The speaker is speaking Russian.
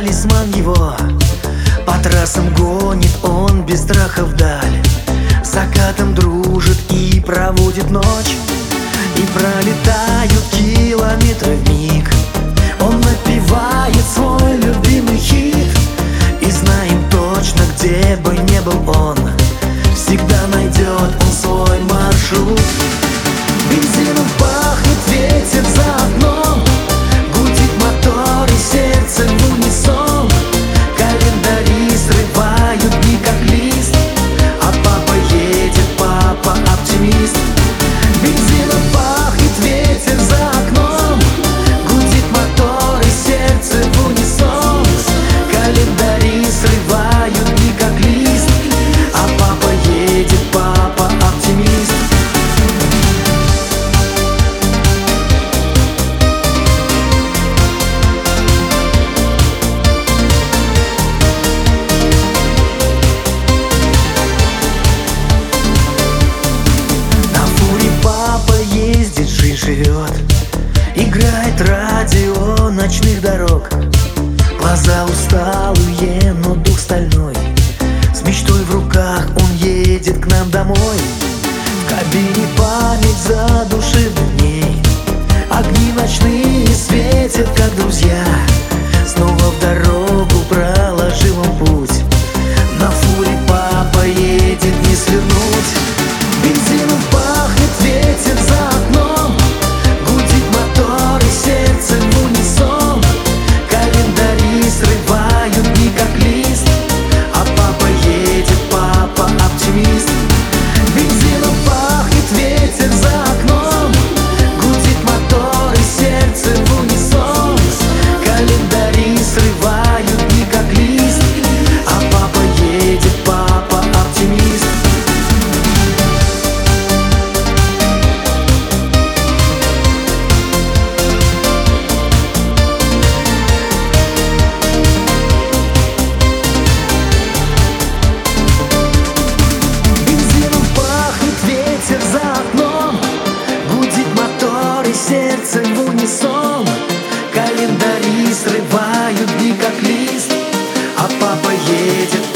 талисман его. По трассам гонит он без страха вдаль, с закатом дружит и проводит ночь. И пролетают километры вмиг, он напевает свой любимый хит. И знаем точно, где бы не был он, всегда найдет он свой маршрут. Бензином пахнет ветер за окном, гудит мотор и сердце в унисон. Календари срывают дни как лист, а папа едет, папа оптимист. Бензином пахнет ветер за окном, гудит мотор и сердце в унисон. Календари срывают дни как лист, а папа едет, папа оптимист. Живет, играет радио ночных дорог. Глаза усталые, но дух стальной. С мечтой в руках он едет к нам домой. В кабине память задушевных дней, огни ночные светят, как друзья. Снова в дорогу проложил он путь, на фуре папа едет, не свернуть. Бензином пахнет ветер за окном, гудит мотор и сердце в унисон. Календари срывают дни как лист, а папа едет, папа оптимист. Бензином пахнет ветер за окном, гудит мотор и сердце в унисон. Календари срывают дни как лист, а папа едет, папа оптимист. Сердце в унисон, календари срывают дни как лист, а папа едет,